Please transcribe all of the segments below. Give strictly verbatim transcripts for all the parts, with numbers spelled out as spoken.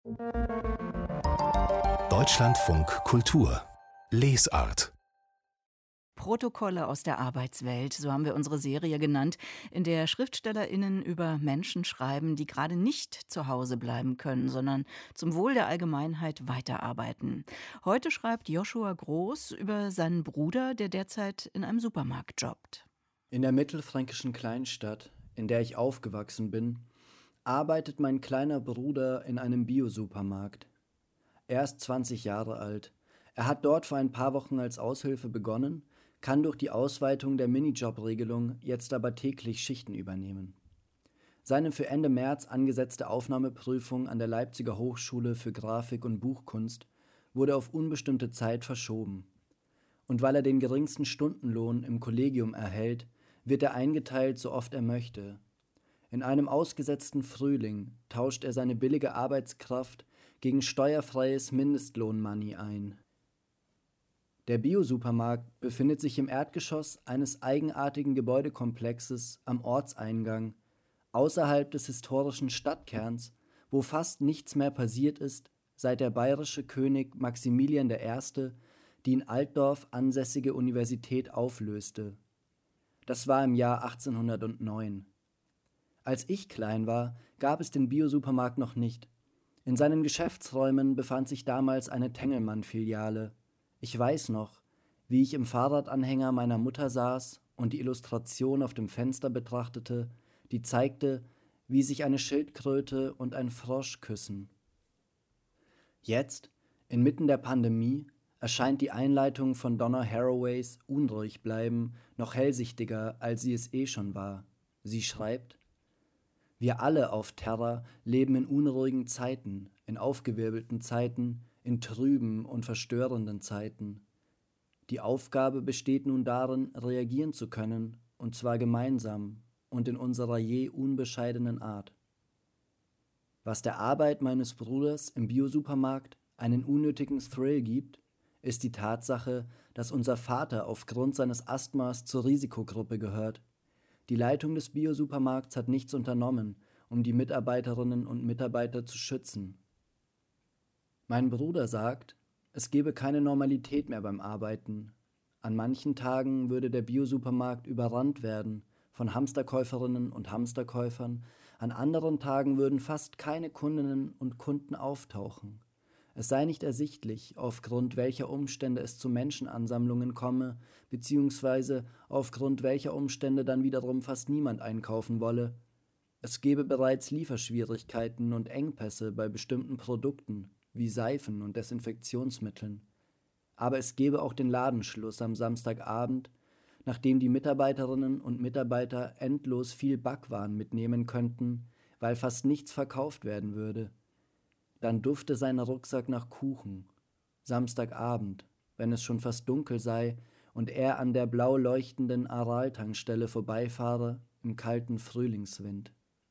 Deutschlandfunk Kultur Lesart. Protokolle aus der Arbeitswelt, so haben wir unsere Serie genannt, in der SchriftstellerInnen über Menschen schreiben, die gerade nicht zu Hause bleiben können, sondern zum Wohl der Allgemeinheit weiterarbeiten. Heute schreibt Joshua Groß über seinen Bruder, der derzeit in einem Supermarkt jobbt. In der mittelfränkischen Kleinstadt, in der ich aufgewachsen bin, arbeitet mein kleiner Bruder in einem Bio-Supermarkt. Er ist zwanzig Jahre alt. Er hat dort vor ein paar Wochen als Aushilfe begonnen, kann durch die Ausweitung der Minijob-Regelung jetzt aber täglich Schichten übernehmen. Seine für Ende März angesetzte Aufnahmeprüfung an der Leipziger Hochschule für Grafik und Buchkunst wurde auf unbestimmte Zeit verschoben. Und weil er den geringsten Stundenlohn im Kollegium erhält, wird er eingeteilt, so oft er möchte. In einem ausgesetzten Frühling tauscht er seine billige Arbeitskraft gegen steuerfreies Mindestlohnmoney ein. Der Bio-Supermarkt befindet sich im Erdgeschoss eines eigenartigen Gebäudekomplexes am Ortseingang, außerhalb des historischen Stadtkerns, wo fast nichts mehr passiert ist, seit der bayerische König Maximilian der Erste die in Altdorf ansässige Universität auflöste. Das war im Jahr achtzehnhundertneun. Als ich klein war, gab es den Bio-Supermarkt noch nicht. In seinen Geschäftsräumen befand sich damals eine Tengelmann-Filiale. Ich weiß noch, wie ich im Fahrradanhänger meiner Mutter saß und die Illustration auf dem Fenster betrachtete, die zeigte, wie sich eine Schildkröte und ein Frosch küssen. Jetzt, inmitten der Pandemie, erscheint die Einleitung von Donna Haraways Unruhig bleiben noch hellsichtiger, als sie es eh schon war. Sie schreibt: Wir alle auf Terra leben in unruhigen Zeiten, in aufgewirbelten Zeiten, in trüben und verstörenden Zeiten. Die Aufgabe besteht nun darin, reagieren zu können, und zwar gemeinsam und in unserer je unbescheidenen Art. Was der Arbeit meines Bruders im Bio-Supermarkt einen unnötigen Thrill gibt, ist die Tatsache, dass unser Vater aufgrund seines Asthmas zur Risikogruppe gehört. Die Leitung des Bio-Supermarkts hat nichts unternommen, um die Mitarbeiterinnen und Mitarbeiter zu schützen. Mein Bruder sagt, es gebe keine Normalität mehr beim Arbeiten. An manchen Tagen würde der Bio-Supermarkt überrannt werden von Hamsterkäuferinnen und Hamsterkäufern, an anderen Tagen würden fast keine Kundinnen und Kunden auftauchen. Es sei nicht ersichtlich, aufgrund welcher Umstände es zu Menschenansammlungen komme, beziehungsweise aufgrund welcher Umstände dann wiederum fast niemand einkaufen wolle. Es gebe bereits Lieferschwierigkeiten und Engpässe bei bestimmten Produkten, wie Seifen und Desinfektionsmitteln. Aber es gebe auch den Ladenschluss am Samstagabend, nachdem die Mitarbeiterinnen und Mitarbeiter endlos viel Backwaren mitnehmen könnten, weil fast nichts verkauft werden würde. Dann dufte sein Rucksack nach Kuchen. Samstagabend, wenn es schon fast dunkel sei und er an der blau leuchtenden Aral-Tankstelle vorbeifahre im kalten Frühlingswind.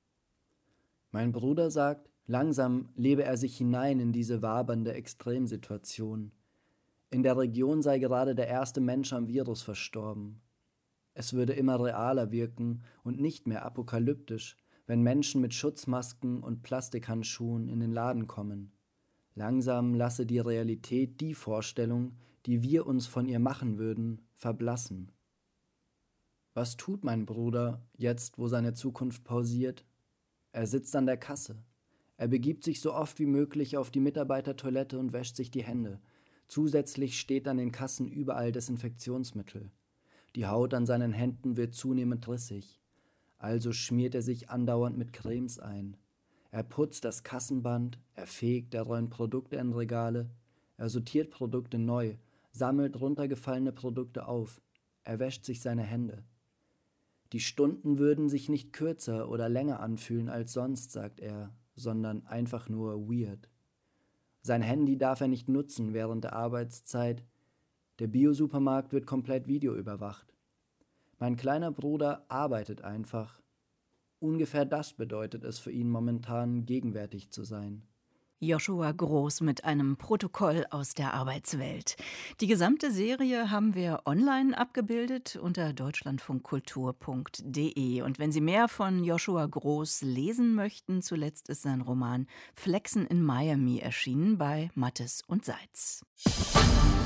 Mein Bruder sagt, langsam lebe er sich hinein in diese wabernde Extremsituation. In der Region sei gerade der erste Mensch am Virus verstorben. Es würde immer realer wirken und nicht mehr apokalyptisch, wenn Menschen mit Schutzmasken und Plastikhandschuhen in den Laden kommen. Langsam lasse die Realität die Vorstellung, die wir uns von ihr machen würden, verblassen. Was tut mein Bruder, jetzt wo seine Zukunft pausiert? Er sitzt an der Kasse. Er begibt sich so oft wie möglich auf die Mitarbeitertoilette und wäscht sich die Hände. Zusätzlich steht an den Kassen überall Desinfektionsmittel. Die Haut an seinen Händen wird zunehmend rissig. Also schmiert er sich andauernd mit Cremes ein. Er putzt das Kassenband, er fegt, er räumt Produkte in Regale, er sortiert Produkte neu, sammelt runtergefallene Produkte auf, er wäscht sich seine Hände. Die Stunden würden sich nicht kürzer oder länger anfühlen als sonst, sagt er, sondern einfach nur weird. Sein Handy darf er nicht nutzen während der Arbeitszeit. Der Bio-Supermarkt wird komplett videoüberwacht. Mein kleiner Bruder arbeitet einfach. Ungefähr das bedeutet es für ihn momentan, gegenwärtig zu sein. Joshua Groß mit einem Protokoll aus der Arbeitswelt. Die gesamte Serie haben wir online abgebildet unter deutschlandfunkkultur punkt de. Und wenn Sie mehr von Joshua Groß lesen möchten, zuletzt ist sein Roman Flexen in Miami erschienen bei Mattes und Seitz.